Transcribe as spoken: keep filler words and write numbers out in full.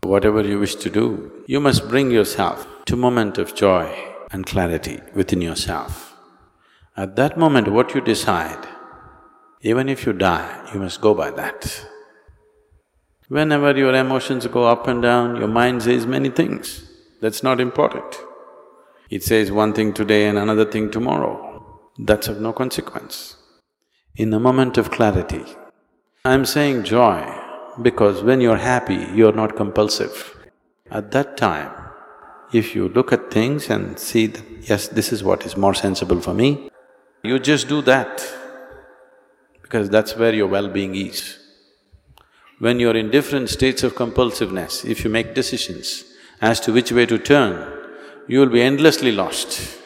whatever you wish to do, you must bring yourself to moment of joy and clarity within yourself. At that moment, what you decide, even if you die, you must go by that. Whenever your emotions go up and down, your mind says many things. That's not important. It says one thing today and another thing tomorrow. That's of no consequence. In a moment of clarity, I'm saying joy because when you're happy, you're not compulsive. At that time, if you look at things and see that, yes, this is what is more sensible for me, you just do that because that's where your well-being is. When you're in different states of compulsiveness, if you make decisions as to which way to turn, you will be endlessly lost.